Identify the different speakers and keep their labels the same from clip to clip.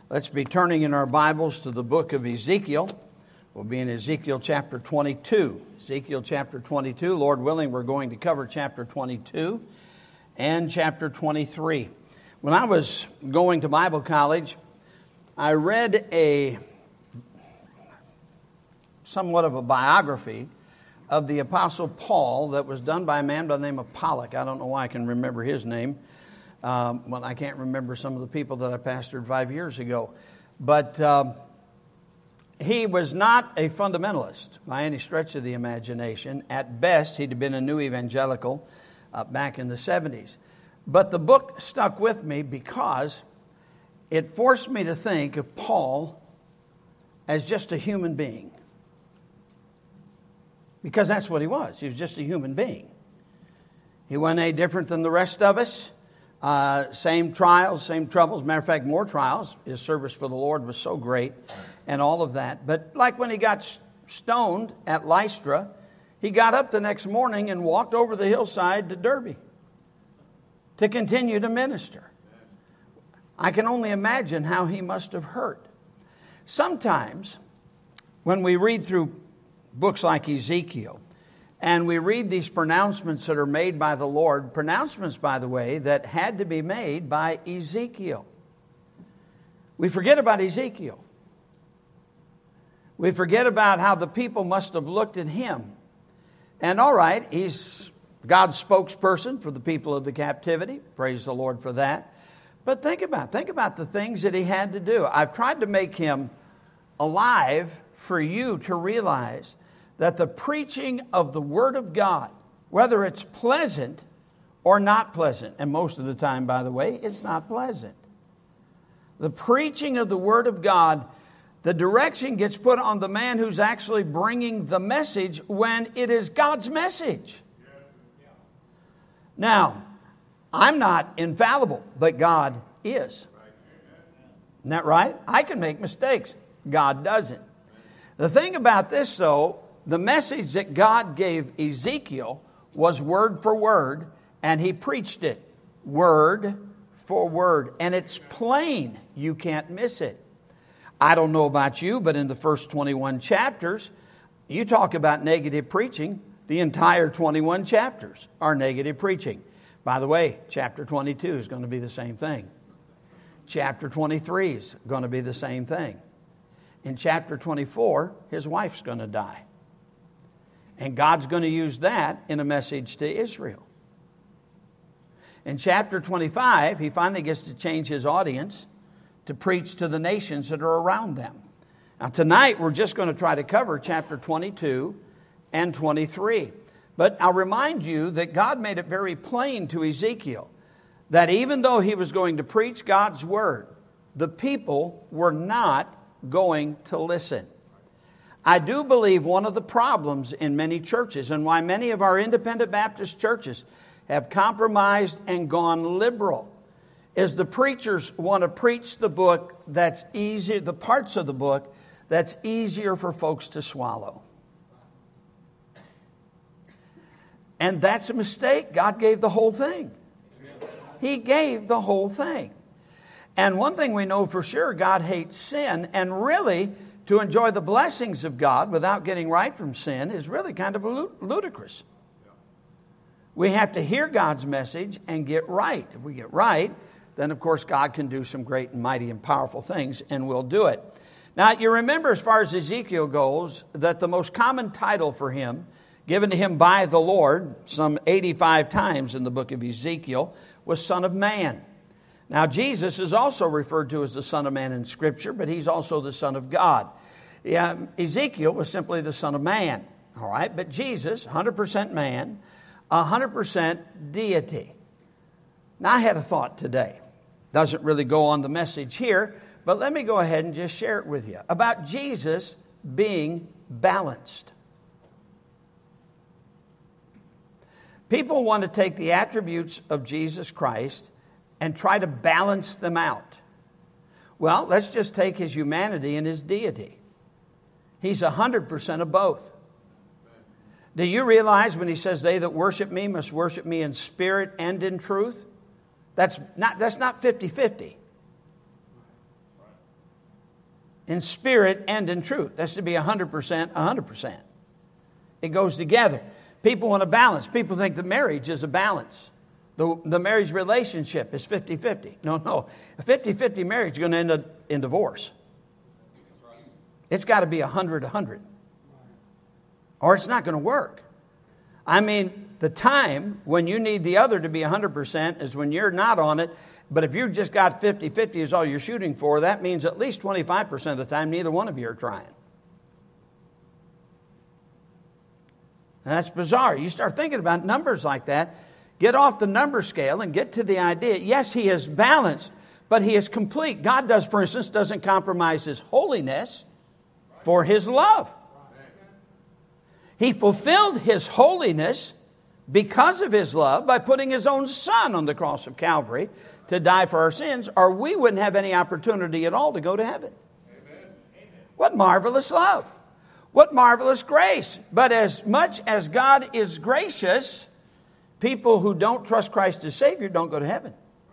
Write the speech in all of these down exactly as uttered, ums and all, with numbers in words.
Speaker 1: Let's be turning in our Bibles to the book of Ezekiel. We'll be in Ezekiel chapter twenty-two. Ezekiel chapter twenty-two. Lord willing, we're going to cover chapter twenty-two and chapter twenty-three. When I was going to Bible college, I read a somewhat of a biography of the Apostle Paul that was done by a man by the name of Pollock. I don't know why I can remember his name. Um, well, I can't remember some of the people that I pastored five years ago. But um, he was not a fundamentalist by any stretch of the imagination. At best, he'd have been a new evangelical uh, back in the seventies. But the book stuck with me because it forced me to think of Paul as just a human being. Because that's what he was. He was just a human being. He wasn't any different than the rest of us. Uh, same trials, same troubles. Matter of fact, more trials. His service for the Lord was so great and all of that. But like when he got stoned at Lystra, he got up the next morning and walked over the hillside to Derbe to continue to minister. I can only imagine how he must have hurt. Sometimes when we read through books like Ezekiel, and we read these pronouncements that are made by the Lord, pronouncements, by the way, that had to be made by Ezekiel. We forget about Ezekiel. We forget about how the people must have looked at him. And all right, he's God's spokesperson for the people of the captivity. Praise the Lord for that. But think about, think about the things that he had to do. I've tried to make him alive for you to realize that the preaching of the Word of God, whether it's pleasant or not pleasant, and most of the time, by the way, it's not pleasant. The preaching of the Word of God, the direction gets put on the man who's actually bringing the message when it is God's message. Now, I'm not infallible, but God is. Isn't that right? I can make mistakes. God doesn't. The thing about this, though, the message that God gave Ezekiel was word for word, and he preached it word for word. And it's plain. You can't miss it. I don't know about you, but in the first twenty-one chapters, you talk about negative preaching. The entire twenty-one chapters are negative preaching. By the way, chapter twenty-two is going to be the same thing. Chapter twenty-three is going to be the same thing. In chapter twenty-four, his wife's going to die. And God's going to use that in a message to Israel. In chapter twenty-five, he finally gets to change his audience to preach to the nations that are around them. Now tonight, we're just going to try to cover chapter twenty-two and twenty-three. But I'll remind you that God made it very plain to Ezekiel that even though he was going to preach God's word, the people were not going to listen. I do believe one of the problems in many churches and why many of our independent Baptist churches have compromised and gone liberal is the preachers want to preach the book that's easier, the parts of the book that's easier for folks to swallow. And that's a mistake. God gave the whole thing. He gave the whole thing. And one thing we know for sure, God hates sin, and really to enjoy the blessings of God without getting right from sin is really kind of ludicrous. We have to hear God's message and get right. If we get right, then of course God can do some great and mighty and powerful things, and we'll do it. Now you remember, as far as Ezekiel goes, that the most common title for him, given to him by the Lord some eighty-five times in the book of Ezekiel, was Son of Man. Now, Jesus is also referred to as the Son of Man in Scripture, but he's also the Son of God. Yeah, Ezekiel was simply the Son of Man, all right? But Jesus, one hundred percent man, one hundred percent deity. Now, I had a thought today. Doesn't really go on the message here, but let me go ahead and just share it with you about Jesus being balanced. People want to take the attributes of Jesus Christ and try to balance them out. Well, let's just take his humanity and his deity. He's one hundred percent of both. Do you realize when he says, they that worship me must worship me in spirit and in truth? That's not, that's not fifty-fifty. in spirit and in truth. That's to be one hundred percent, one hundred percent. It goes together. People want a balance. People think that marriage is a balance. The, the marriage relationship is fifty-fifty. No, no. A fifty-fifty marriage is going to end up in divorce. It's got to be one hundred one hundred. Or it's not going to work. I mean, the time when you need the other to be one hundred percent is when you're not on it. But if you've just got fifty-fifty is all you're shooting for, that means at least twenty-five percent of the time neither one of you are trying. And that's bizarre. You start thinking about numbers like that, get off the number scale and get to the idea, yes, he is balanced, but he is complete. God does, for instance, doesn't compromise his holiness for his love. He fulfilled his holiness because of his love by putting his own son on the cross of Calvary to die for our sins, or we wouldn't have any opportunity at all to go to heaven. Amen. What marvelous love. What marvelous grace. But as much as God is gracious, people who don't trust Christ as Savior don't go to heaven.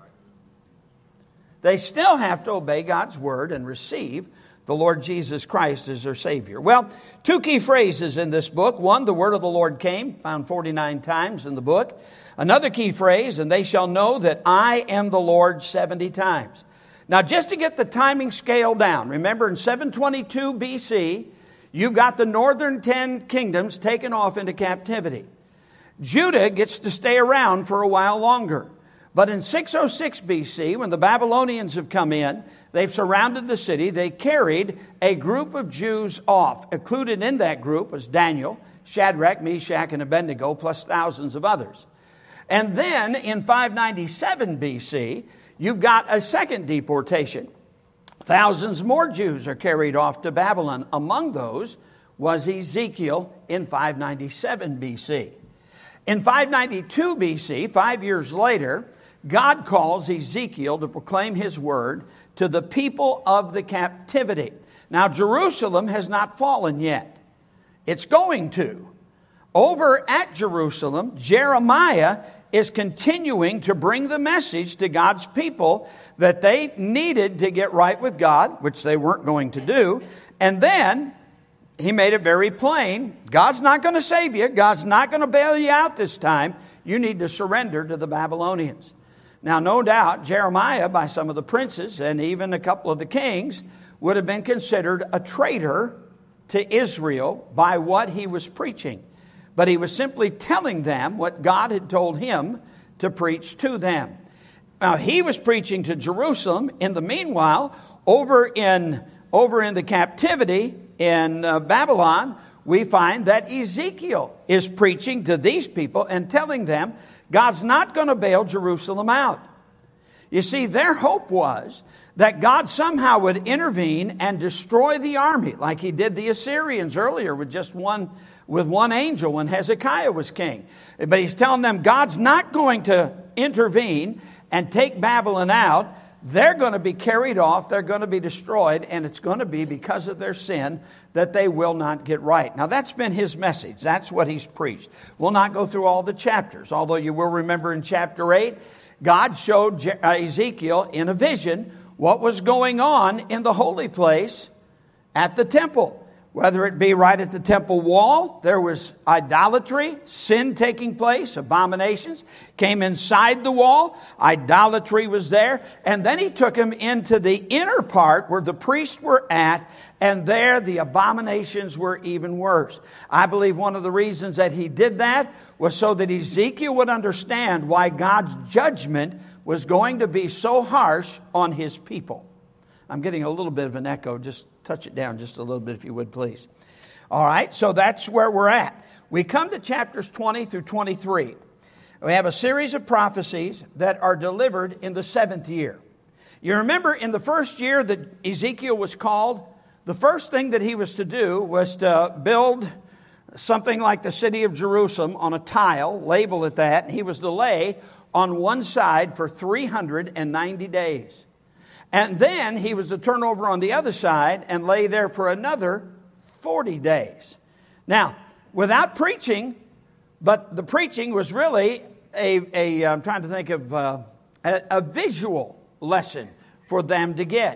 Speaker 1: They still have to obey God's word and receive the Lord Jesus Christ as their Savior. Well, two key phrases in this book. One, the word of the Lord came, found forty-nine times in the book. Another key phrase, and they shall know that I am the Lord, seventy times. Now, just to get the timing scale down, remember in seven twenty-two B C, you've got the northern ten kingdoms taken off into captivity. Judah gets to stay around for a while longer. But in six oh six B C, when the Babylonians have come in, they've surrounded the city. They carried a group of Jews off. Included in that group was Daniel, Shadrach, Meshach, and Abednego, plus thousands of others. And then in five ninety-seven B C, you've got a second deportation. Thousands more Jews are carried off to Babylon. Among those was Ezekiel in five ninety-seven B C. In five ninety-two B C, five years later, God calls Ezekiel to proclaim his word to the people of the captivity. Now, Jerusalem has not fallen yet. It's going to. Over at Jerusalem, Jeremiah is continuing to bring the message to God's people that they needed to get right with God, which they weren't going to do. And then he made it very plain. God's not going to save you. God's not going to bail you out this time. You need to surrender to the Babylonians. Now, no doubt, Jeremiah, by some of the princes and even a couple of the kings, would have been considered a traitor to Israel by what he was preaching. But he was simply telling them what God had told him to preach to them. Now, he was preaching to Jerusalem. In the meanwhile, over in, over in the captivity in uh, Babylon, we find that Ezekiel is preaching to these people and telling them God's not going to bail Jerusalem out. You see, their hope was that God somehow would intervene and destroy the army like he did the Assyrians earlier with just one, with one angel when Hezekiah was king. But he's telling them God's not going to intervene and take Babylon out. They're going to be carried off. They're going to be destroyed. And it's going to be because of their sin that they will not get right. Now, that's been his message. That's what he's preached. We'll not go through all the chapters, although you will remember in chapter eight, God showed Ezekiel in a vision what was going on in the holy place at the temple. Whether it be right at the temple wall, there was idolatry, sin taking place, abominations came inside the wall, idolatry was there, and then he took him into the inner part where the priests were at, and there the abominations were even worse. I believe one of the reasons that he did that was so that Ezekiel would understand why God's judgment was going to be so harsh on his people. I'm getting a little bit of an echo. Just touch it down just a little bit if you would, please. All right, so that's where we're at. We come to chapters twenty through twenty-three. We have a series of prophecies that are delivered in the seventh year. You remember in the first year that Ezekiel was called, the first thing that he was to do was to build something like the city of Jerusalem on a tile, label it that, and he was to lay on one side for three hundred ninety days. And then he was to turn over on the other side and lay there for another forty days. Now, without preaching, but the preaching was really a, a I'm trying to think of uh, a, a visual lesson for them to get.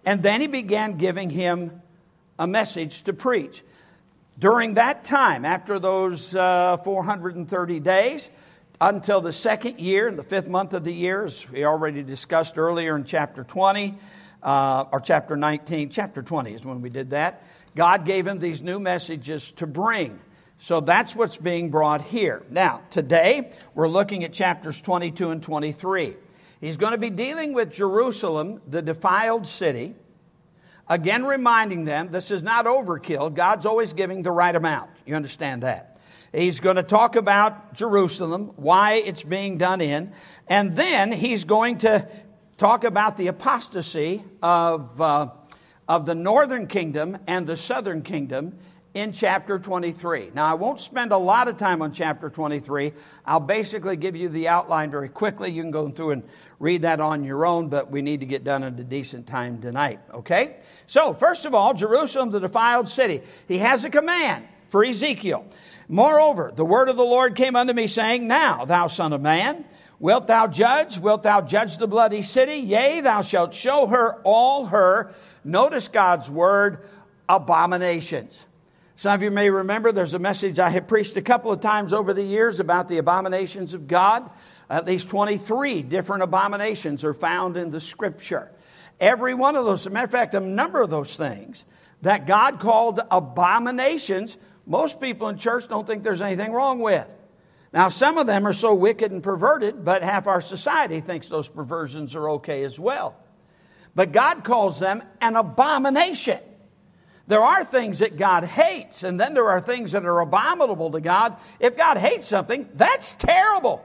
Speaker 1: And then he began giving him a message to preach. During that time, after those uh, four hundred thirty days, until the second year, in the fifth month of the year, as we already discussed earlier in chapter twenty, uh, or chapter nineteen, chapter twenty is when we did that, God gave him these new messages to bring. So that's what's being brought here. Now, today, we're looking at chapters twenty-two and twenty-three. He's going to be dealing with Jerusalem, the defiled city. Again, reminding them this is not overkill. God's always giving the right amount. You understand that? He's going to talk about Jerusalem, why it's being done in. And then he's going to talk about the apostasy of, uh, of the northern kingdom and the southern kingdom in chapter twenty-three. Now, I won't spend a lot of time on chapter twenty-three. I'll basically give you the outline very quickly. You can go through and read that on your own, but we need to get done at a decent time tonight, okay? So, first of all, Jerusalem, the defiled city. He has a command for Ezekiel. Moreover, the word of the Lord came unto me, saying, Now, thou son of man, wilt thou judge? Wilt thou judge the bloody city? Yea, thou shalt show her all her, notice God's word, abominations. Some of you may remember there's a message I have preached a couple of times over the years about the abominations of God. At least twenty-three different abominations are found in the Scripture. Every one of those, as a matter of fact, a number of those things that God called abominations, most people in church don't think there's anything wrong with. Now, some of them are so wicked and perverted, but half our society thinks those perversions are okay as well. But God calls them an abomination. There are things that God hates, and then there are things that are abominable to God. If God hates something, that's terrible.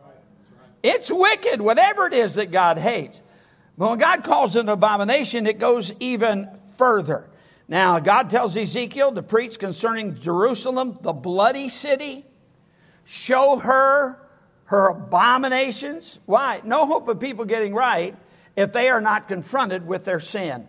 Speaker 1: It's wicked, whatever it is that God hates. But when God calls it an abomination, it goes even further. Now, God tells Ezekiel to preach concerning Jerusalem, the bloody city. Show her her abominations. Why? No hope of people getting right if they are not confronted with their sin.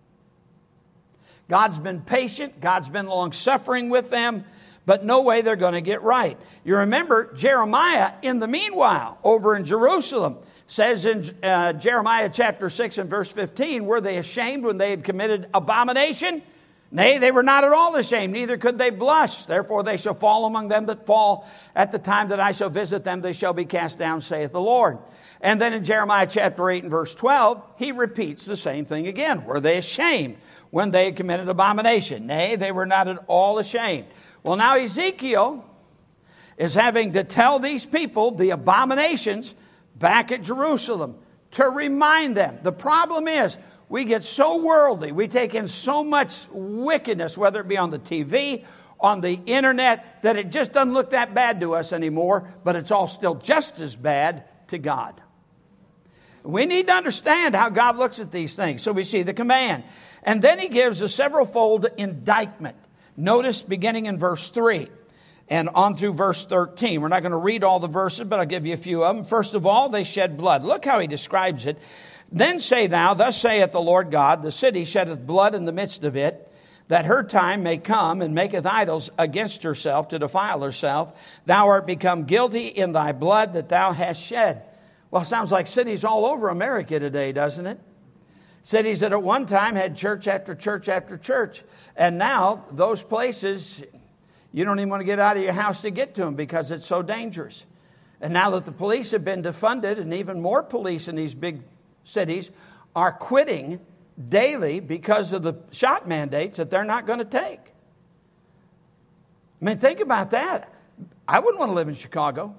Speaker 1: God's been patient. God's been long-suffering with them. But no way they're going to get right. You remember Jeremiah, in the meanwhile, over in Jerusalem, says in uh, Jeremiah chapter six and verse fifteen, were they ashamed when they had committed abomination? Nay, they were not at all ashamed, neither could they blush. Therefore they shall fall among them that fall. At the time that I shall visit them, they shall be cast down, saith the Lord. And then in Jeremiah chapter eight and verse twelve, he repeats the same thing again. Were they ashamed when they had committed abomination? Nay, they were not at all ashamed. Well, now Ezekiel is having to tell these people the abominations back at Jerusalem to remind them. The problem is we get so worldly. We take in so much wickedness, whether it be on the T V, on the internet, that it just doesn't look that bad to us anymore, but it's all still just as bad to God. We need to understand how God looks at these things. So we see the command. And then he gives a several-fold indictment. Notice beginning in verse three and on through verse thirteen. We're not going to read all the verses, but I'll give you a few of them. First of all, they shed blood. Look how he describes it. Then say thou, thus saith the Lord God, the city sheddeth blood in the midst of it, that her time may come and maketh idols against herself to defile herself. Thou art become guilty in thy blood that thou hast shed. Well, it sounds like cities all over America today, doesn't it? Cities that at one time had church after church after church. And now those places, you don't even want to get out of your house to get to them because it's so dangerous. And now that the police have been defunded, and even more police in these big cities are quitting daily because of the shot mandates that they're not going to take. I mean, think about that. I wouldn't want to live in Chicago.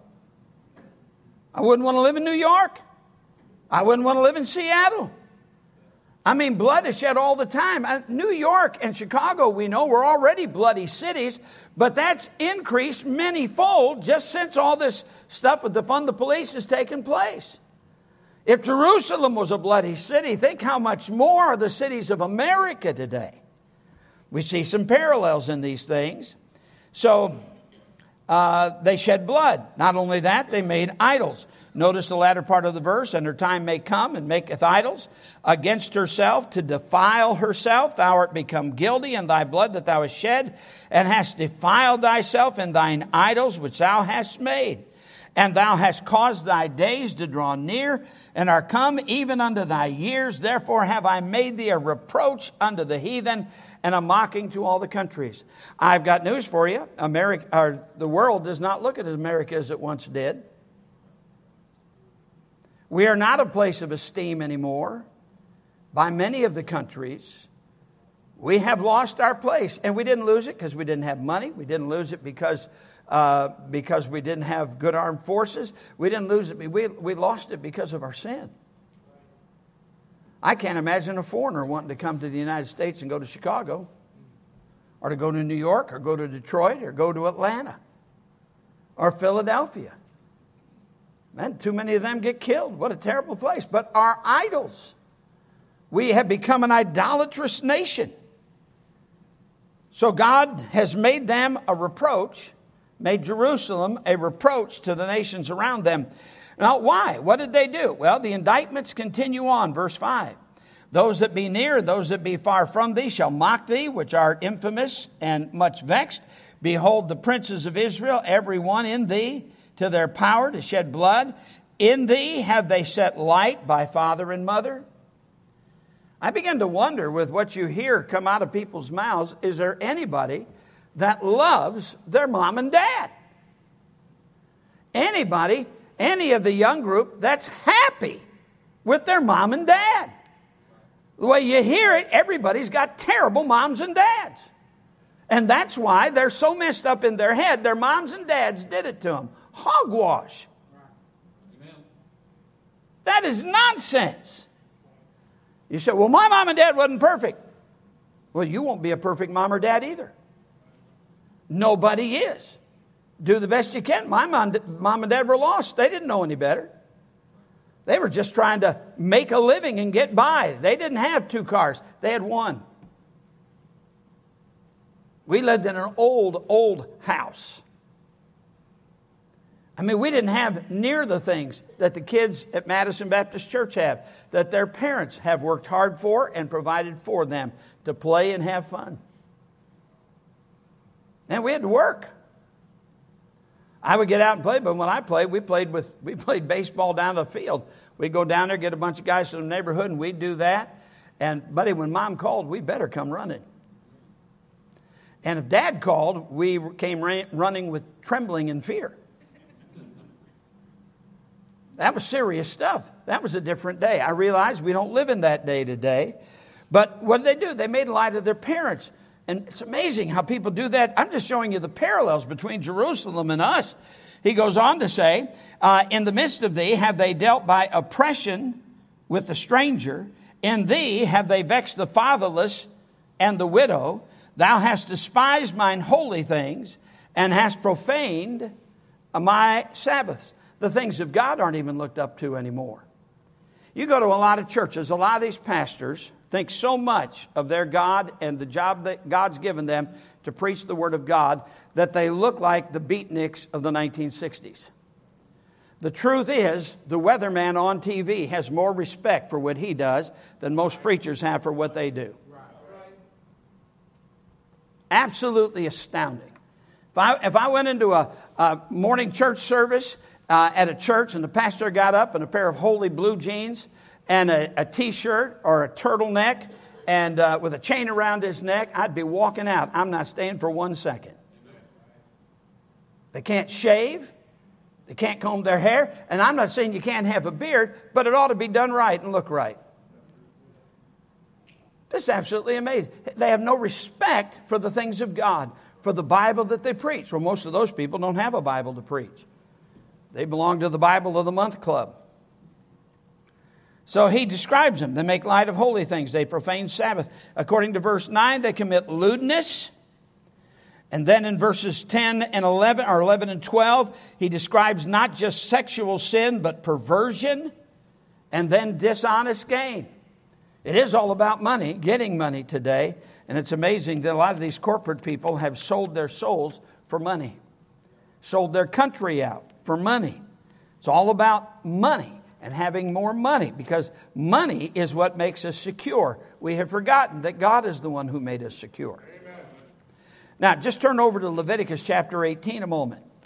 Speaker 1: I wouldn't want to live in New York. I wouldn't want to live in Seattle. I mean, blood is shed all the time. New York and Chicago, we know, were already bloody cities, but that's increased many-fold just since all this stuff with defund the police has taken place. If Jerusalem was a bloody city, think how much more are the cities of America today. We see some parallels in these things. So uh, they shed blood. Not only that, they made idols. Notice the latter part of the verse, and her time may come and maketh idols against herself to defile herself. Thou art become guilty in thy blood that thou hast shed, and hast defiled thyself in thine idols which thou hast made. And thou hast caused thy days to draw near, and are come even unto thy years. Therefore have I made thee a reproach unto the heathen, and a mocking to all the countries. I've got news for you. America, or the world does not look at America as it once did. We are not a place of esteem anymore by many of the countries. We have lost our place, and we didn't lose it because we didn't have money. We didn't lose it because uh, because we didn't have good armed forces. We didn't lose it. We, we lost it because of our sin. I can't imagine a foreigner wanting to come to the United States and go to Chicago, or to go to New York, or go to Detroit, or go to Atlanta, or Philadelphia. Man, too many of them get killed. What a terrible place. But our idols, we have become an idolatrous nation. So God has made them a reproach, made Jerusalem a reproach to the nations around them. Now, why? What did they do? Well, the indictments continue on, verse five. Those that be near, those that be far from thee, shall mock thee, which art infamous and much vexed. Behold, the princes of Israel, every one in thee, to their power to shed blood. In thee have they set light by father and mother. I begin to wonder, with what you hear come out of people's mouths, is there anybody that loves their mom and dad? Anybody, any of the young group that's happy with their mom and dad? The way you hear it, everybody's got terrible moms and dads. And that's why they're so messed up in their head. Their moms and dads did it to them. Hogwash. Amen. That is nonsense. You say, well, my mom and dad wasn't perfect. Well, you won't be a perfect mom or dad either. Nobody is. Do the best you can. My mom, mom and dad were lost. They didn't know any better. They were just trying to make a living and get by. They didn't have two cars. They had one. We lived in an old, old house. I mean, we didn't have near the things that the kids at Madison Baptist Church have, that their parents have worked hard for and provided for them to play and have fun. And we had to work. I would get out and play, but when I played, we played with we played baseball down the field. We'd go down there, get a bunch of guys from the neighborhood, and we'd do that. And, buddy, when Mom called, we better come running. And if Dad called, we came running with trembling and fear. That was serious stuff. That was a different day. I realize we don't live in that day today. But what did they do? They made light of their parents. And it's amazing how people do that. I'm just showing you the parallels between Jerusalem and us. He goes on to say, uh, in the midst of thee have they dealt by oppression with the stranger. In thee have they vexed the fatherless and the widow. Thou hast despised mine holy things and hast profaned my Sabbaths. The things of God aren't even looked up to anymore. You go to a lot of churches, a lot of these pastors think so much of their God and the job that God's given them to preach the Word of God that they look like the beatniks of the nineteen sixties. The truth is, the weatherman on T V has more respect for what he does than most preachers have for what they do. Absolutely astounding. If I, if I went into a, a morning church service uh, at a church and the pastor got up in a pair of holy blue jeans and a, a T-shirt or a turtleneck and uh, with a chain around his neck, I'd be walking out. I'm not staying for one second. They can't shave. They can't comb their hair. And I'm not saying you can't have a beard, but it ought to be done right and look right. This is absolutely amazing. They have no respect for the things of God, for the Bible that they preach. Well, most of those people don't have a Bible to preach. They belong to the Bible of the Month Club. So he describes them. They make light of holy things. They profane Sabbath. According to verse nine, they commit lewdness. And then in verses ten and eleven, or eleven and twelve, he describes not just sexual sin, but perversion and then dishonest gain. It is all about money, getting money today. And it's amazing that a lot of these corporate people have sold their souls for money. Sold their country out for money. It's all about money and having more money, because money is what makes us secure. We have forgotten that God is the one who made us secure. Amen. Now, just turn over to Leviticus chapter eighteen a moment.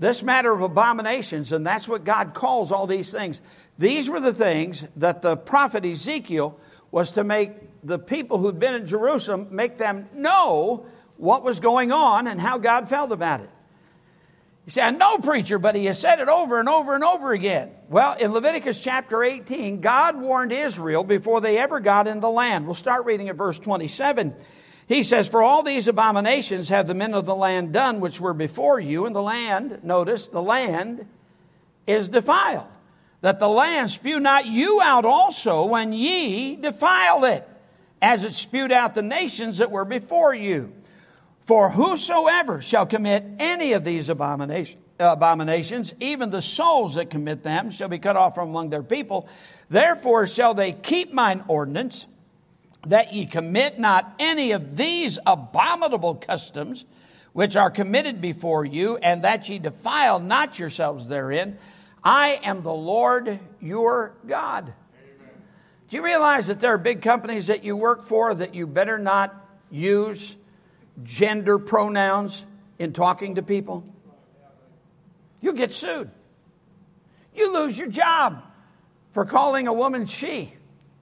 Speaker 1: This matter of abominations, and that's what God calls all these things. These were the things that the prophet Ezekiel was to make the people who'd been in Jerusalem, make them know what was going on and how God felt about it. You say, I know, preacher, but he has said it over and over and over again. Well, in Leviticus chapter eighteen, God warned Israel before they ever got in the land. We'll start reading at verse twenty-seven. He says, for all these abominations have the men of the land done, which were before you, and the land, notice, the land is defiled. That the land spew not you out also when ye defile it, as it spewed out the nations that were before you. For whosoever shall commit any of these abomination, abominations, even the souls that commit them, shall be cut off from among their people. Therefore shall they keep mine ordinance, that ye commit not any of these abominable customs, which are committed before you, and that ye defile not yourselves therein. I am the Lord your God. Amen. Do you realize that there are big companies that you work for that you better not use gender pronouns in talking to people? You'll get sued. You lose your job for calling a woman she,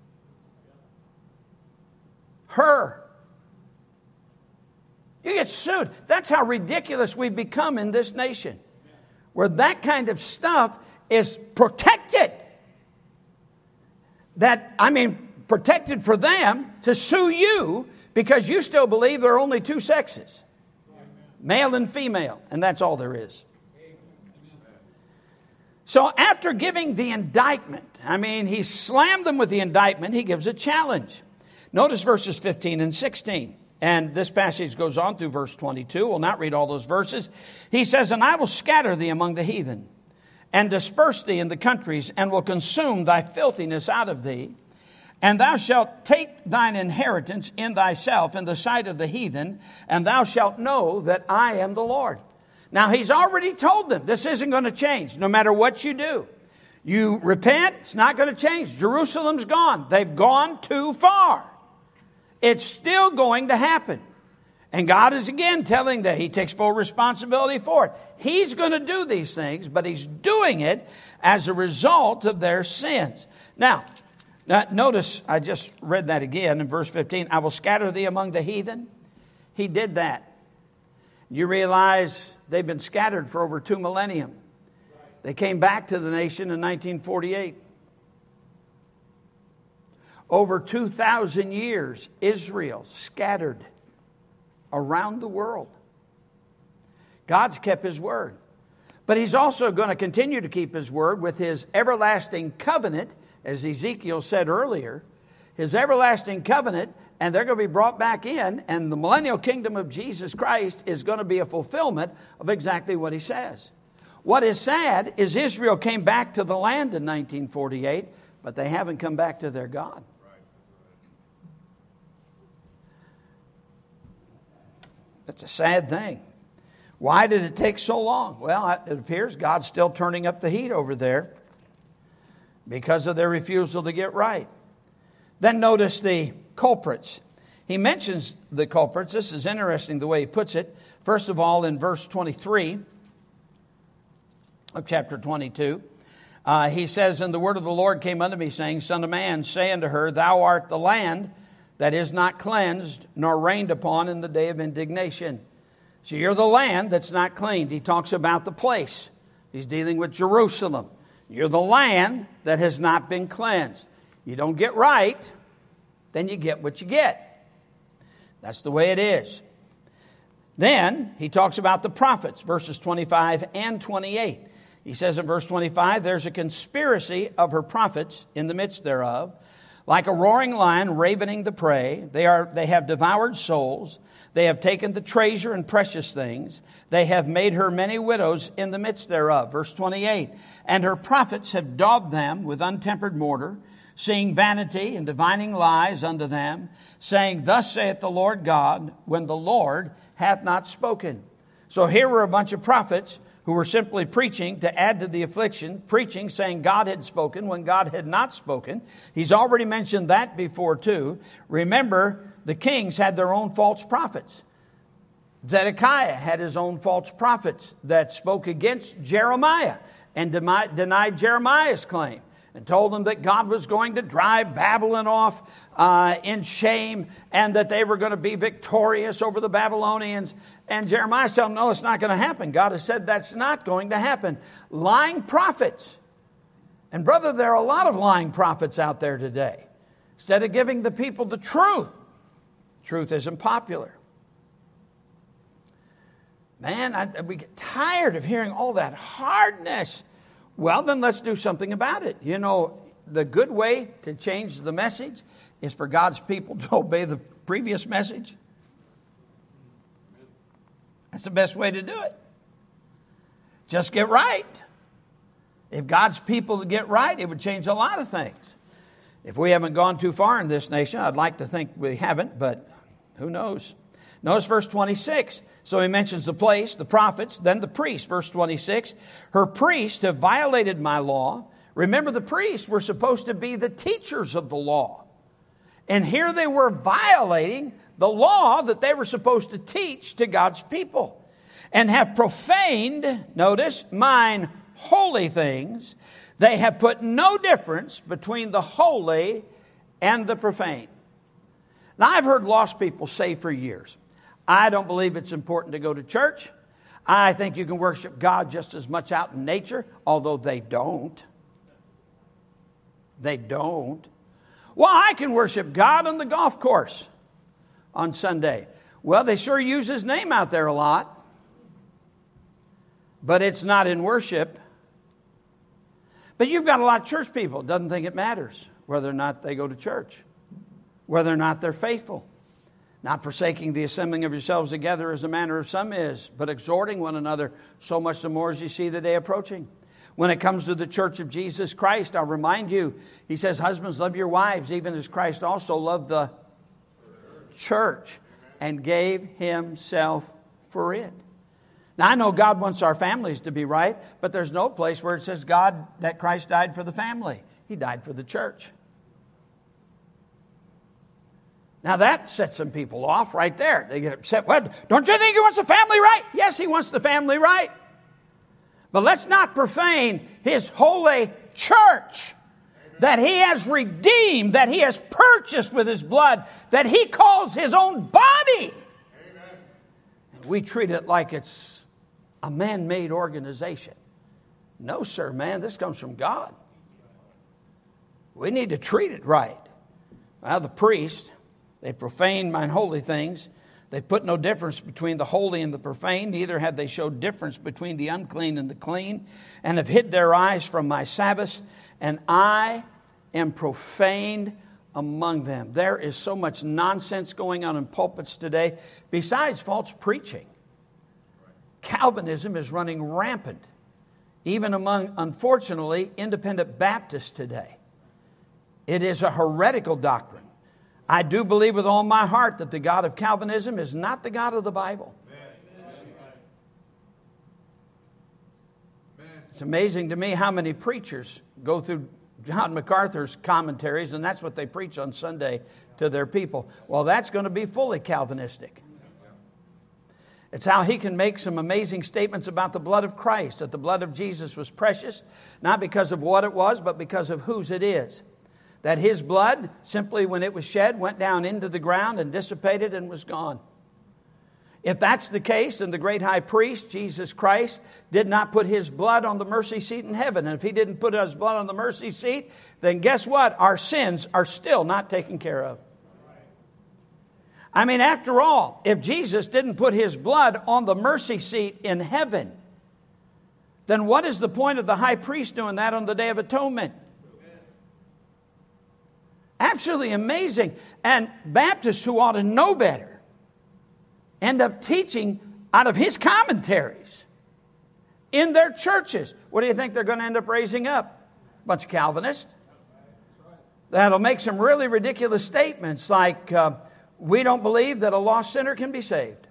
Speaker 1: her. You get sued. That's how ridiculous we've become in this nation, where that kind of stuff is protected. That, I mean, protected for them to sue you because you still believe there are only two sexes, male and female, and that's all there is. So after giving the indictment, I mean, he slammed them with the indictment, he gives a challenge. Notice verses fifteen and sixteen. And this passage goes on through verse twenty-two. We'll not read all those verses. He says, and I will scatter thee among the heathen, and disperse thee in the countries, and will consume thy filthiness out of thee. And thou shalt take thine inheritance in thyself in the sight of the heathen, and thou shalt know that I am the Lord. Now, he's already told them this isn't going to change no matter what you do. You repent, it's not going to change. Jerusalem's gone. They've gone too far. It's still going to happen. And God is again telling that he takes full responsibility for it. He's going to do these things, but he's doing it as a result of their sins. Now, now, notice, I just read that again in verse fifteen. I will scatter thee among the heathen. He did that. You realize they've been scattered for over two millennium. They came back to the nation in nineteen forty-eight. Over two thousand years, Israel scattered around the world. God's kept his word. But he's also going to continue to keep his word with his everlasting covenant, as Ezekiel said earlier, his everlasting covenant, and they're going to be brought back in, and the millennial kingdom of Jesus Christ is going to be a fulfillment of exactly what he says. What is sad is Israel came back to the land in nineteen forty-eight, but they haven't come back to their God. That's a sad thing. Why did it take so long? Well, it appears God's still turning up the heat over there because of their refusal to get right. Then notice the culprits. He mentions the culprits. This is interesting the way he puts it. First of all, in verse twenty-three of chapter twenty-two, uh, he says, and the word of the Lord came unto me, saying, Son of man, say unto her, thou art the land that is not cleansed, nor rained upon in the day of indignation. So you're the land that's not cleaned. He talks about the place. He's dealing with Jerusalem. You're the land that has not been cleansed. You don't get right, then you get what you get. That's the way it is. Then he talks about the prophets, verses twenty-five and twenty-eight. He says in verse twenty-five, there's a conspiracy of her prophets in the midst thereof, like a roaring lion ravening the prey. They are they have devoured souls. They have taken the treasure and precious things. They have made her many widows in the midst thereof. Verse twenty-eight. And her prophets have daubed them with untempered mortar, seeing vanity and divining lies unto them, saying, Thus saith the Lord God, when the Lord hath not spoken. So here were a bunch of prophets who were simply preaching to add to the affliction, preaching, saying God had spoken when God had not spoken. He's already mentioned that before too. Remember, the kings had their own false prophets. Zedekiah had his own false prophets that spoke against Jeremiah and demi- denied Jeremiah's claim and told him that God was going to drive Babylon off uh, in shame and that they were going to be victorious over the Babylonians. And Jeremiah said, no, it's not going to happen. God has said that's not going to happen. Lying prophets. And brother, there are a lot of lying prophets out there today. Instead of giving the people the truth, truth isn't popular. Man, I, we get tired of hearing all that hardness. Well, then let's do something about it. You know, the good way to change the message is for God's people to obey the previous message. That's the best way to do it. Just get right. If God's people get right, it would change a lot of things. If we haven't gone too far in this nation, I'd like to think we haven't, but who knows? Notice verse twenty-six. So he mentions the place, the prophets, then the priests. Verse twenty-six, her priests have violated my law. Remember, the priests were supposed to be the teachers of the law. And here they were violating the law that they were supposed to teach to God's people. And have profaned, notice, mine holy things. They have put no difference between the holy and the profane. Now, I've heard lost people say for years, I don't believe it's important to go to church. I think you can worship God just as much out in nature, although they don't. They don't. Well, I can worship God on the golf course on Sunday. Well, they sure use His name out there a lot, but it's not in worship. But you've got a lot of church people. Doesn't think it matters whether or not they go to church, whether or not they're faithful. Not forsaking the assembling of yourselves together as the manner of some is, but exhorting one another so much the more as you see the day approaching. When it comes to the church of Jesus Christ, I'll remind you, He says, husbands, love your wives, even as Christ also loved the church and gave Himself for it. Now, I know God wants our families to be right, but there's no place where it says God, that Christ died for the family. He died for the church. Now that sets some people off right there. They get upset. Well, don't you think He wants the family right? Yes, He wants the family right. But let's not profane His holy church that He has redeemed, that He has purchased with His blood, that He calls His own body. Amen. And we treat it like it's a man-made organization. No, sir, man, this comes from God. We need to treat it right. Well, the priest, they profane mine holy things. They put no difference between the holy and the profane. Neither have they showed difference between the unclean and the clean. And have hid their eyes from my Sabbaths. And I am profaned among them. There is so much nonsense going on in pulpits today. Besides false preaching, Calvinism is running rampant. Even among, unfortunately, independent Baptists today. It is a heretical doctrine. I do believe with all my heart that the God of Calvinism is not the God of the Bible. It's amazing to me how many preachers go through John MacArthur's commentaries, and that's what they preach on Sunday to their people. Well, that's going to be fully Calvinistic. It's how he can make some amazing statements about the blood of Christ, that the blood of Jesus was precious, not because of what it was, but because of whose it is. That His blood, simply when it was shed, went down into the ground and dissipated and was gone. If that's the case, then the great high priest, Jesus Christ, did not put His blood on the mercy seat in heaven. And if He didn't put His blood on the mercy seat, then guess what? Our sins are still not taken care of. I mean, after all, if Jesus didn't put His blood on the mercy seat in heaven, then what is the point of the high priest doing that on the Day of Atonement? Absolutely amazing. And Baptists who ought to know better end up teaching out of his commentaries in their churches. What do you think they're going to end up raising up? A bunch of Calvinists. That'll make some really ridiculous statements like, uh, we don't believe that a lost sinner can be saved.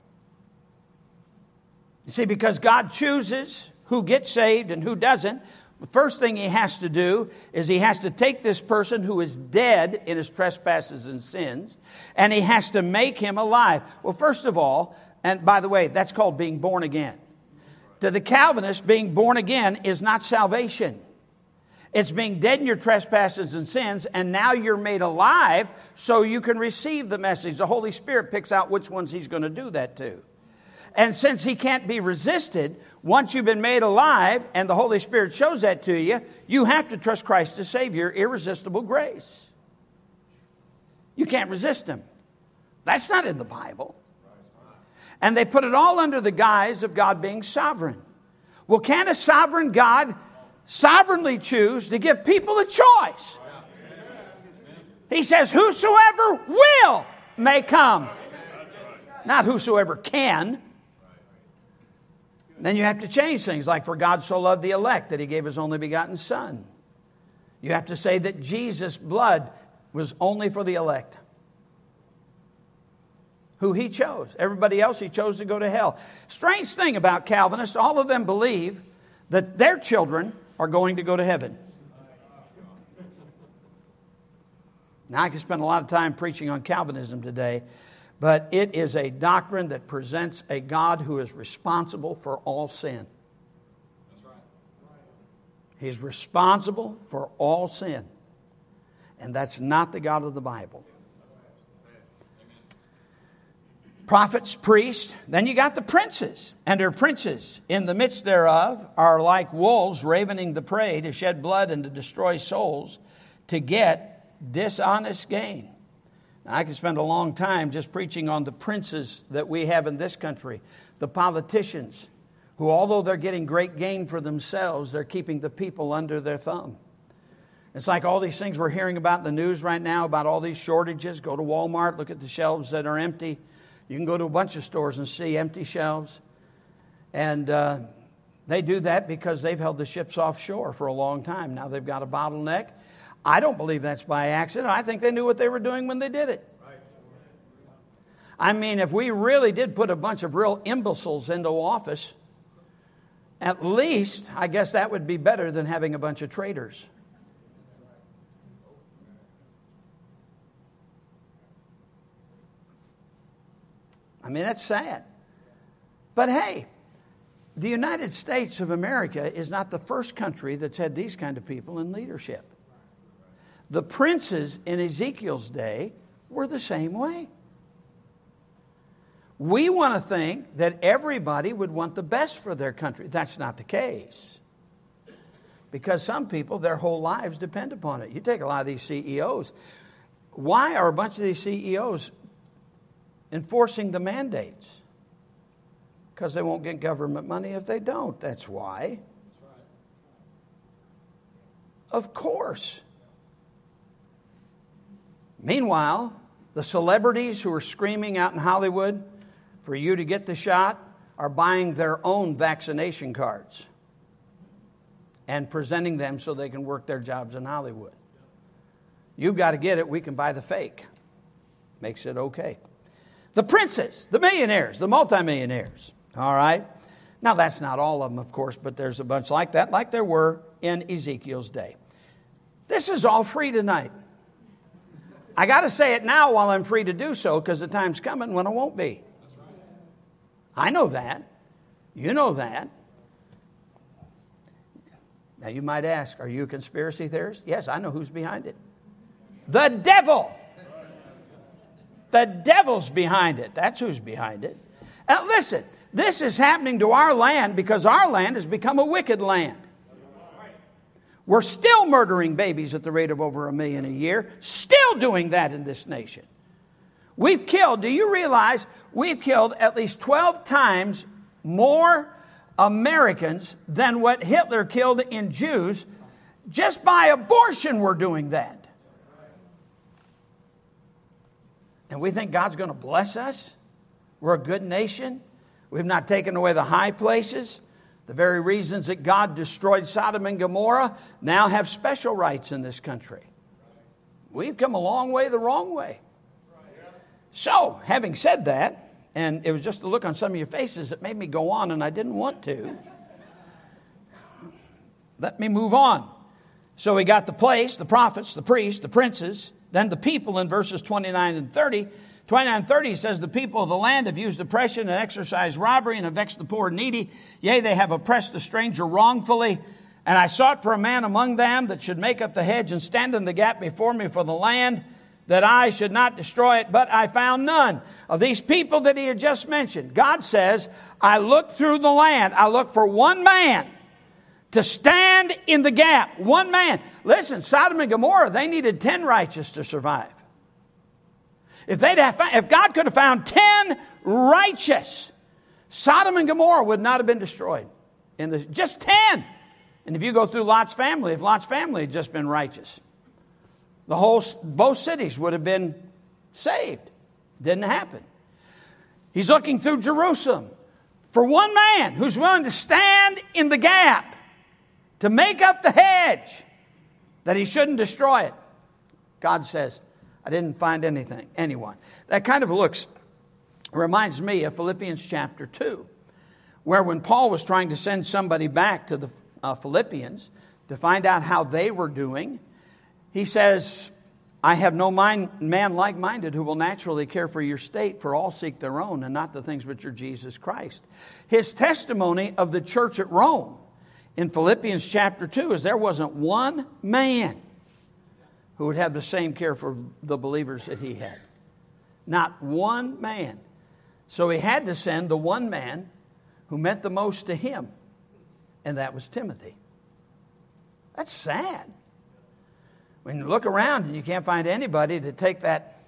Speaker 1: You see, because God chooses who gets saved and who doesn't. The first thing he has to do is he has to take this person who is dead in his trespasses and sins, and he has to make him alive. Well, first of all, and by the way, that's called being born again. To the Calvinists, being born again is not salvation. It's being dead in your trespasses and sins, and now you're made alive so you can receive the message. The Holy Spirit picks out which ones he's going to do that to. And since he can't be resisted, once you've been made alive and the Holy Spirit shows that to you, you have to trust Christ as Savior, irresistible grace. You can't resist him. That's not in the Bible. And they put it all under the guise of God being sovereign. Well, can a sovereign God sovereignly choose to give people a choice? He says, whosoever will may come. Not whosoever can. Then you have to change things, like for God so loved the elect that he gave his only begotten Son. You have to say that Jesus' blood was only for the elect, who he chose. Everybody else he chose to go to hell. Strange thing about Calvinists, all of them believe that their children are going to go to heaven. Now, I could spend a lot of time preaching on Calvinism today, but it is a doctrine that presents a God who is responsible for all sin. That's right. He's responsible for all sin. And that's not the God of the Bible. Prophets, priests, then you got the princes. And their princes in the midst thereof are like wolves ravening the prey to shed blood and to destroy souls, to get dishonest gain. I could spend a long time just preaching on the princes that we have in this country. The politicians who, although they're getting great gain for themselves, they're keeping the people under their thumb. It's like all these things we're hearing about in the news right now, about all these shortages. Go to Walmart, look at the shelves that are empty. You can go to a bunch of stores and see empty shelves. And uh, they do that because they've held the ships offshore for a long time. Now they've got a bottleneck. I don't believe that's by accident. I think they knew what they were doing when they did it. I mean, if we really did put a bunch of real imbeciles into office, at least, I guess that would be better than having a bunch of traitors. I mean, that's sad. But hey, the United States of America is not the first country that's had these kind of people in leadership. The princes in Ezekiel's day were the same way. We want to think that everybody would want the best for their country. That's not the case. Because some people, their whole lives depend upon it. You take a lot of these C E Os. Why are a bunch of these C E Os enforcing the mandates? Because they won't get government money if they don't. That's why. Of course. Meanwhile, the celebrities who are screaming out in Hollywood for you to get the shot are buying their own vaccination cards and presenting them so they can work their jobs in Hollywood. You've got to get it. We can buy the fake. Makes it okay. The princes, the millionaires, the multimillionaires. All right. Now, that's not all of them, of course, but there's a bunch like that, like there were in Ezekiel's day. This is all free tonight. I got to say it now while I'm free to do so, because the time's coming when I won't be. I know that. You know that. Now you might ask, are you a conspiracy theorist? Yes, I know who's behind it. The devil. The devil's behind it. That's who's behind it. Now listen, this is happening to our land because our land has become a wicked land. We're still murdering babies at the rate of over a million a year. Still doing that in this nation. We've killed, do you realize, we've killed at least twelve times more Americans than what Hitler killed in Jews. Just by abortion we're doing that. And we think God's going to bless us? We're a good nation. We've not taken away the high places. The very reasons that God destroyed Sodom and Gomorrah now have special rights in this country. We've come a long way the wrong way. So, having said that, and it was just a look on some of your faces that made me go on, and I didn't want to. let me move on. So we got the place, the prophets, the priests, the princes, then the people in verses twenty-nine and thirty. twenty-nine and thirty says, the people of the land have used oppression and exercised robbery and have vexed the poor and needy. Yea, they have oppressed the stranger wrongfully. And I sought for a man among them that should make up the hedge and stand in the gap before me for the land, that I should not destroy it, but I found none. Of these people that he had just mentioned, God says, I looked through the land. I looked for one man to stand in the gap. One man. Listen, Sodom and Gomorrah, they needed ten righteous to survive. If they'd have found, if God could have found ten righteous, Sodom and Gomorrah would not have been destroyed. In the, just ten. And if you go through Lot's family, if Lot's family had just been righteous, the whole, both cities would have been saved. Didn't happen. He's looking through Jerusalem for one man who's willing to stand in the gap to make up the hedge that he shouldn't destroy it. God says, I didn't find anything, anyone. That kind of looks, reminds me of Philippians chapter two, where when Paul was trying to send somebody back to the uh, Philippians to find out how they were doing, he says, I have no mind, man like-minded who will naturally care for your state, for all seek their own and not the things which are Jesus Christ. His testimony of the church at Rome in Philippians chapter two is there wasn't one man who would have the same care for the believers that he had. Not one man. So he had to send the one man who meant the most to him, and that was Timothy. That's sad. When you look around and you can't find anybody to take that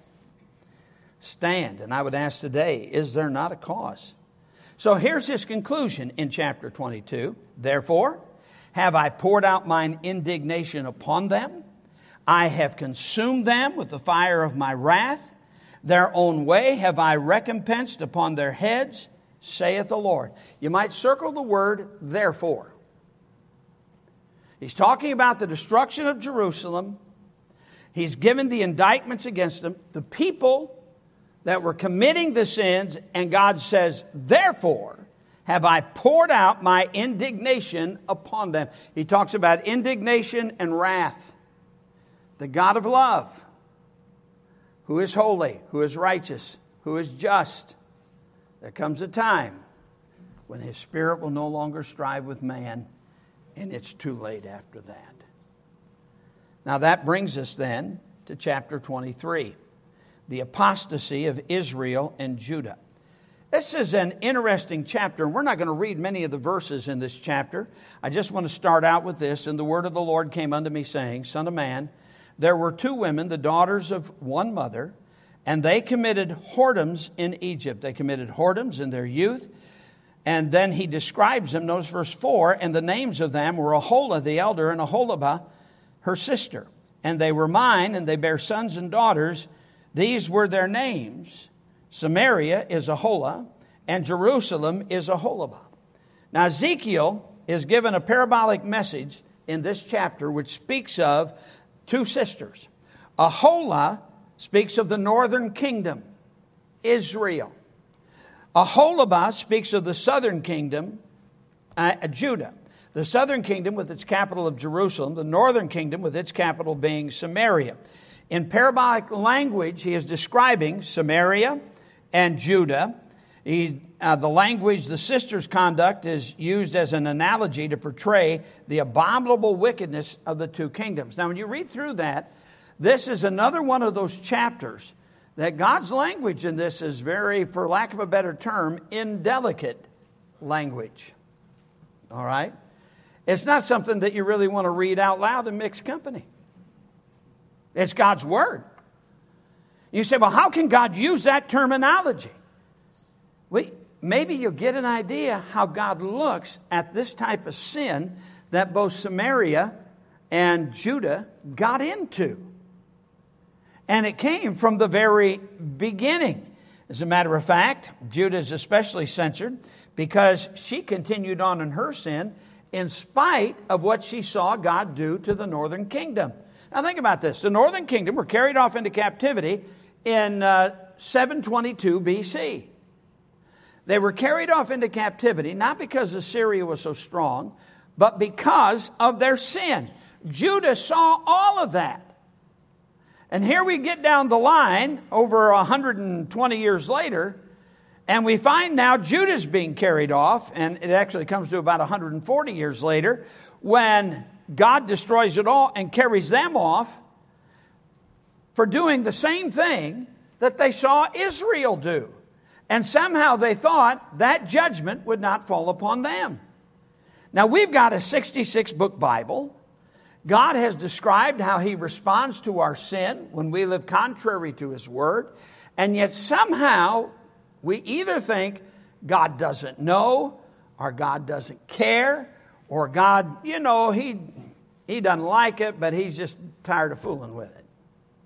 Speaker 1: stand. And I would ask today, is there not a cause? So here's his conclusion in chapter twenty-two. Therefore, have I poured out mine indignation upon them? I have consumed them with the fire of my wrath. Their own way have I recompensed upon their heads, saith the Lord. You might circle the word therefore. He's talking about the destruction of Jerusalem. He's given the indictments against them. The people that were committing the sins, and God says, therefore, have I poured out my indignation upon them. He talks about indignation and wrath. The God of love, who is holy, who is righteous, who is just. There comes a time when His Spirit will no longer strive with man, and it's too late after that. Now that brings us then to chapter twenty-three, the apostasy of Israel and Judah. This is an interesting chapter, and we're not going to read many of the verses in this chapter. I just want to start out with this. And the word of the Lord came unto me, saying, Son of man, there were two women, the daughters of one mother, and they committed whoredoms in Egypt. They committed whoredoms in their youth. And then he describes them. Notice verse four. And the names of them were Aholah the elder and Aholibah her sister. And they were mine, and they bare sons and daughters. These were their names. Samaria is Aholah, and Jerusalem is Aholibah. Now Ezekiel is given a parabolic message in this chapter which speaks of two sisters. Aholah speaks of the northern kingdom, Israel. Aholibah speaks of the southern kingdom, uh, Judah. The southern kingdom with its capital of Jerusalem, the northern kingdom with its capital being Samaria. In parabolic language, he is describing Samaria and Judah. He, uh, the language, the sisters' conduct is used as an analogy to portray the abominable wickedness of the two kingdoms. Now, when you read through that, this is another one of those chapters that God's language in this is very, for lack of a better term, indelicate language. All right? It's not something that you really want to read out loud in mixed company. It's God's Word. You say, well, how can God use that terminology? Well, maybe you'll get an idea how God looks at this type of sin that both Samaria and Judah got into. And it came from the very beginning. As a matter of fact, Judah is especially censored because she continued on in her sin in spite of what she saw God do to the northern kingdom. Now think about this. The northern kingdom were carried off into captivity in uh, seven twenty-two B C. They were carried off into captivity, not because Assyria was so strong, but because of their sin. Judah saw all of that. And here we get down the line over one hundred twenty years later, and we find now Judah's being carried off, and it actually comes to about one hundred forty years later when God destroys it all and carries them off for doing the same thing that they saw Israel do. And somehow they thought that judgment would not fall upon them. Now we've got a sixty-six book Bible. God has described how He responds to our sin when we live contrary to His Word. And yet somehow we either think God doesn't know, or God doesn't care, or God, you know, He, he doesn't like it, but He's just tired of fooling with it.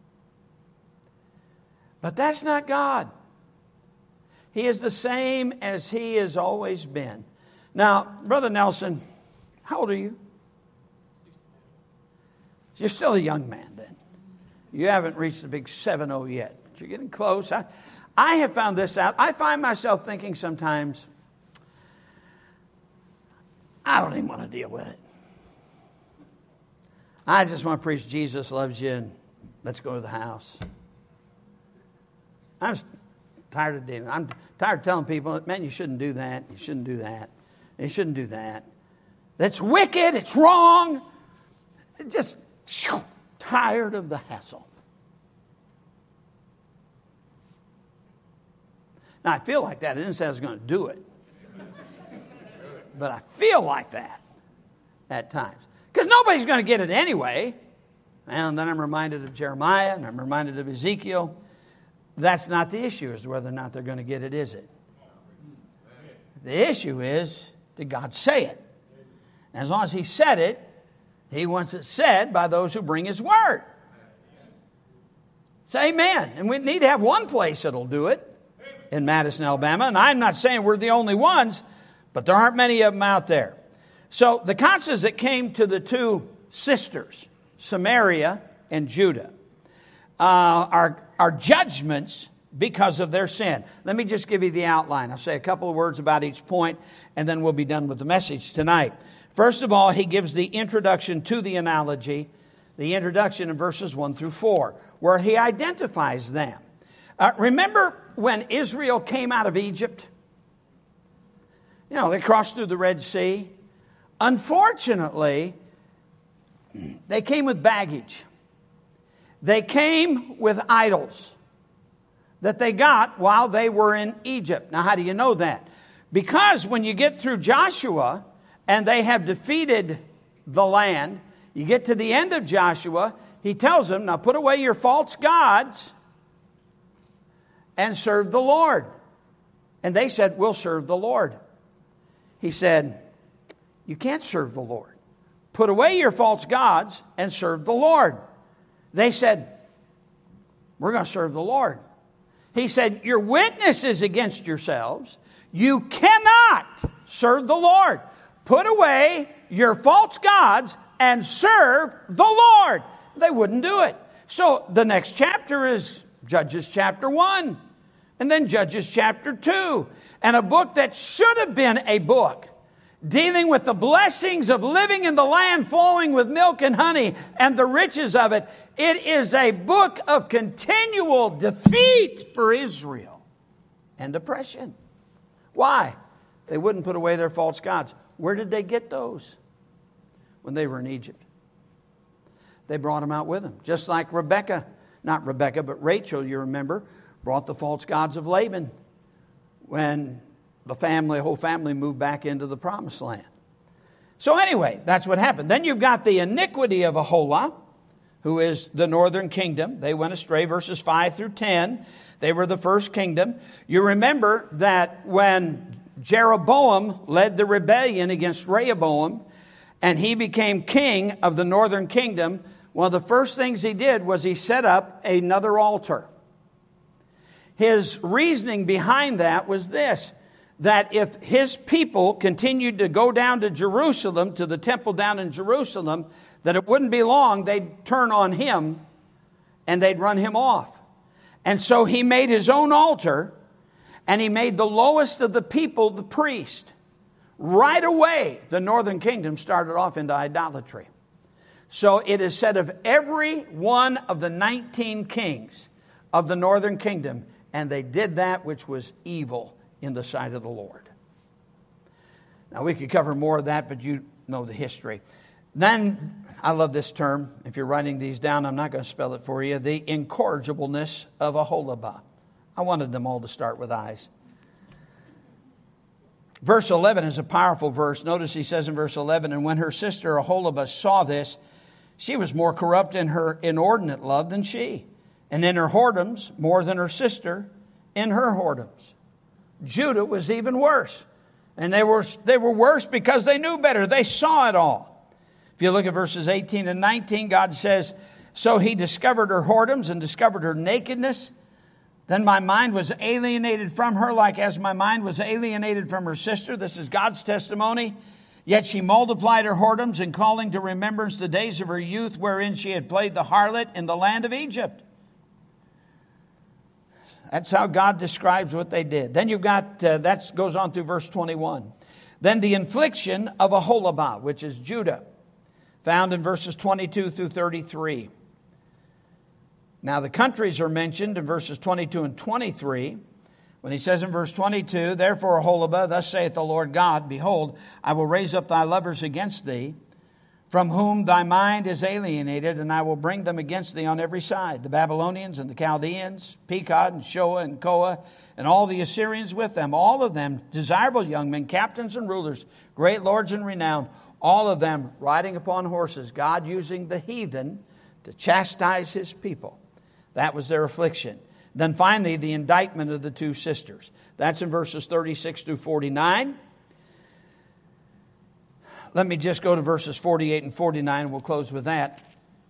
Speaker 1: But that's not God. He is the same as He has always been. Now, Brother Nelson, how old are you? You're still a young man then. You haven't reached the big seven oh yet, but you're getting close. I, I have found this out. I find myself thinking sometimes, I don't even want to deal with it. I just want to preach Jesus loves you and let's go to the house. I'm tired of dealing. I'm tired of telling people, man, you shouldn't do that. You shouldn't do that. You shouldn't do that. That's wicked. It's wrong. Just shoo, tired of the hassle. Now, I feel like that. I didn't say I was going to do it. But I feel like that at times. Because nobody's going to get it anyway. And then I'm reminded of Jeremiah and I'm reminded of Ezekiel. That's not the issue, is whether or not they're going to get it, is it? The issue is, did God say it? And as long as He said it, He wants it said by those who bring His word. Say amen. And we need to have one place that'll do it in Madison, Alabama. And I'm not saying we're the only ones, but there aren't many of them out there. So the consequences that came to the two sisters, Samaria and Judah, uh, are, are judgments because of their sin. Let me just give you the outline. I'll say a couple of words about each point, and then we'll be done with the message tonight. First of all, he gives the introduction to the analogy, the introduction in verses one through four, where he identifies them. Uh, remember when Israel came out of Egypt? You know, they crossed through the Red Sea. Unfortunately, they came with baggage. They came with idols that they got while they were in Egypt. Now, how do you know that? Because when you get through Joshua and they have defeated the land, you get to the end of Joshua, he tells them, now put away your false gods and serve the Lord. And they said, we'll serve the Lord. He said, you can't serve the Lord. Put away your false gods and serve the Lord. They said, we're going to serve the Lord. He said, you're witnesses against yourselves. You cannot serve the Lord. Put away your false gods and serve the Lord. They wouldn't do it. So the next chapter is Judges chapter one. And then Judges chapter two. And a book that should have been a book dealing with the blessings of living in the land flowing with milk and honey and the riches of it. It is a book of continual defeat for Israel and oppression. Why? They wouldn't put away their false gods. Where did they get those? When they were in Egypt. They brought them out with them. Just like Rebekah, not Rebekah, but Rachel, you remember, brought the false gods of Laban when the family, whole family moved back into the promised land. So anyway, that's what happened. Then you've got the iniquity of Aholah, who is the northern kingdom. They went astray, verses five through ten. They were the first kingdom. You remember that when Jeroboam led the rebellion against Rehoboam, and he became king of the northern kingdom, one of the first things he did was he set up another altar. His reasoning behind that was this, that if his people continued to go down to Jerusalem, to the temple down in Jerusalem, that it wouldn't be long, they'd turn on him and they'd run him off. And so he made his own altar, and he made the lowest of the people the priest, right away, the northern kingdom started off into idolatry. So it is said of every one of the nineteen kings of the northern kingdom, and they did that which was evil in the sight of the Lord. Now, we could cover more of that, but you know the history. Then, I love this term. If you're writing these down, I'm not going to spell it for you. The incorrigibleness of Aholibah. I wanted them all to start with I's. Verse eleven is a powerful verse. Notice he says in verse eleven, and when her sister Aholibah saw this, she was more corrupt in her inordinate love than she, and in her whoredoms more than her sister in her whoredoms. Judah was even worse. And they were, they were worse because they knew better. They saw it all. If you look at verses eighteen and nineteen, God says, so he discovered her whoredoms and discovered her nakedness. Then my mind was alienated from her, like as my mind was alienated from her sister. This is God's testimony. Yet she multiplied her whoredoms, in calling to remembrance the days of her youth, wherein she had played the harlot in the land of Egypt. That's how God describes what they did. Then you've got, uh, that goes on through verse twenty-one. Then the infliction of Aholibah, which is Judah, found in verses twenty-two through thirty-three. Now the countries are mentioned in verses twenty-two and twenty-three. When he says in verse twenty-two, therefore, Aholibah, thus saith the Lord God, behold, I will raise up thy lovers against thee, from whom thy mind is alienated, and I will bring them against thee on every side. The Babylonians and the Chaldeans, Pekod and Shoah and Koah, and all the Assyrians with them, all of them desirable young men, captains and rulers, great lords and renowned, all of them riding upon horses, God using the heathen to chastise his people. That was their affliction. Then finally, the indictment of the two sisters. That's in verses thirty-six through forty-nine. Let me just go to verses forty-eight and forty-nine, and we'll close with that.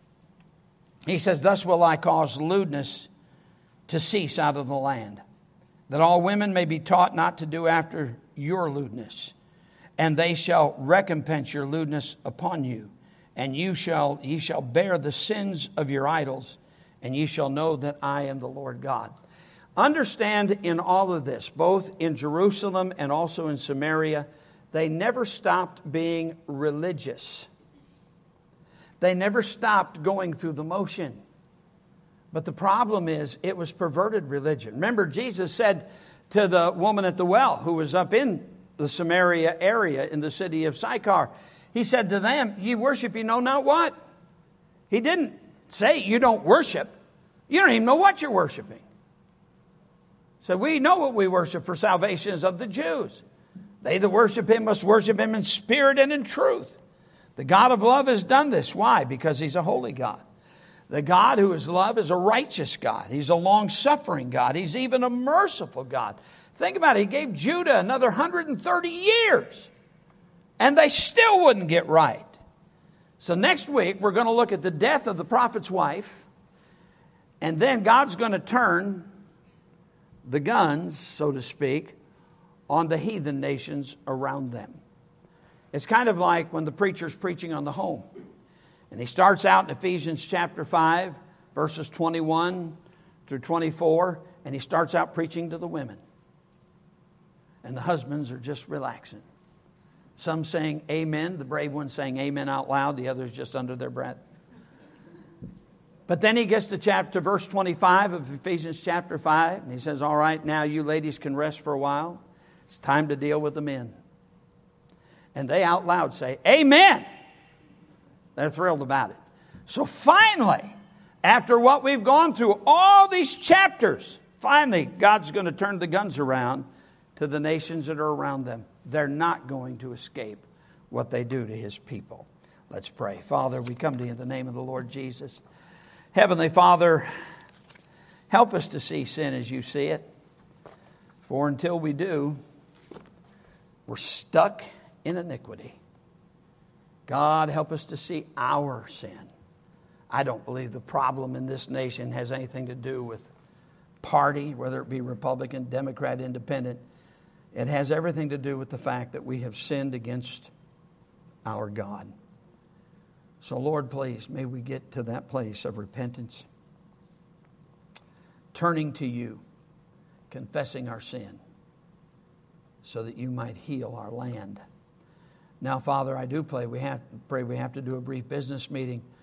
Speaker 1: He says, thus will I cause lewdness to cease out of the land, that all women may be taught not to do after your lewdness, and they shall recompense your lewdness upon you, and you shall ye shall bear the sins of your idols, and ye shall know that I am the Lord God. Understand in all of this, both in Jerusalem and also in Samaria, they never stopped being religious. They never stopped going through the motion. But the problem is, it was perverted religion. Remember, Jesus said to the woman at the well who was up in the Samaria area in the city of Sychar, he said to them, ye worship you know not what. He didn't say you don't worship. You don't even know what you're worshiping. So we know what we worship, for salvation is of the Jews. They that worship him must worship him in spirit and in truth. The God of love has done this. Why? Because he's a holy God. The God who is love is a righteous God. He's a long-suffering God. He's even a merciful God. Think about it. He gave Judah another one hundred thirty years, and they still wouldn't get right. So next week, we're going to look at the death of the prophet's wife, and then God's going to turn the guns, so to speak, on the heathen nations around them. It's kind of like when the preacher's preaching on the home. And he starts out in Ephesians chapter five, verses twenty-one through twenty-four, and he starts out preaching to the women. And the husbands are just relaxing. Some saying amen, the brave ones saying amen out loud, the others just under their breath. But then he gets to chapter verse twenty-five of Ephesians chapter five, and he says, all right, now you ladies can rest for a while. It's time to deal with the men. And they out loud say, amen. They're thrilled about it. So finally, after what we've gone through, all these chapters, finally, God's going to turn the guns around to the nations that are around them. They're not going to escape what they do to his people. Let's pray. Father, we come to you in the name of the Lord Jesus. Heavenly Father, help us to see sin as you see it. For until we do, we're stuck in iniquity. God, help us to see our sin. I don't believe the problem in this nation has anything to do with party, whether it be Republican, Democrat, Independent. It has everything to do with the fact that we have sinned against our God. So, Lord, please, may we get to that place of repentance, turning to you, confessing our sin, so that you might heal our land Now, Father, I do pray we have, pray we have to do a brief business meeting